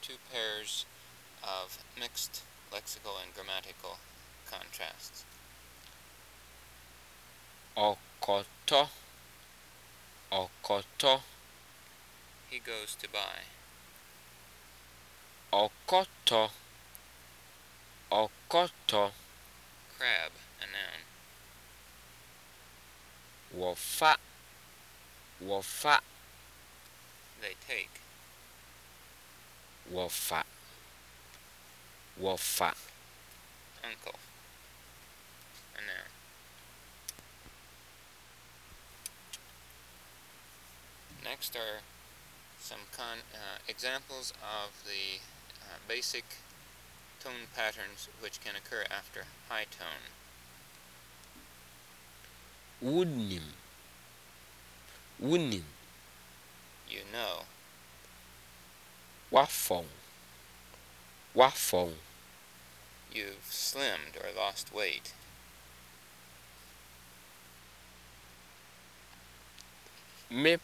two pairs of mixed lexical and grammatical contrasts. Ọkọtọ, ọkọtọ. He goes to buy. Ọkọtọ, ọkọtọ. Crab, a noun. Wọfa, wọfa. They take. Wọfa, wọfa. Uncle, a noun. Next are some examples of the basic tone patterns which can occur after high tone. Wunim, wunim. You know. Wafọn, wafọn. You've slimmed or lost weight. Me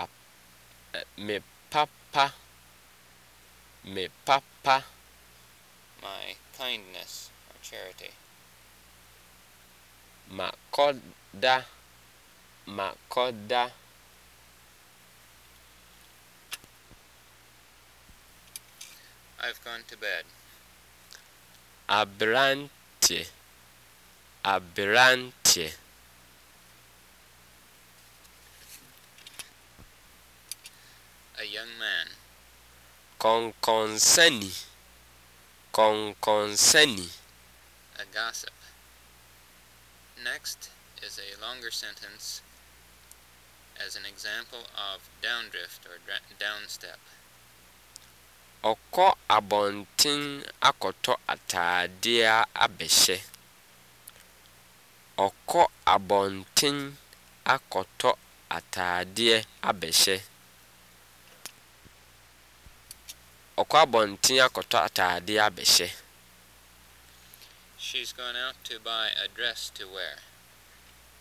papa, me papa. My kindness or charity. Makoda, makoda. I've gone to bed. Aberante, aberante. A young man. Konkonsani, konkonsani. A gossip. Next is a longer sentence as an example of downdrift or downstep. Ọkọ abọnten akọtọ ataadeɛ abɛhyɛ. Ọkọ abọnten akọtọ ataadeɛ abɛhyɛ. Ọkọ abọnten akọtọ ataadeɛ abɛhyɛ. She's gone out to buy a dress to wear.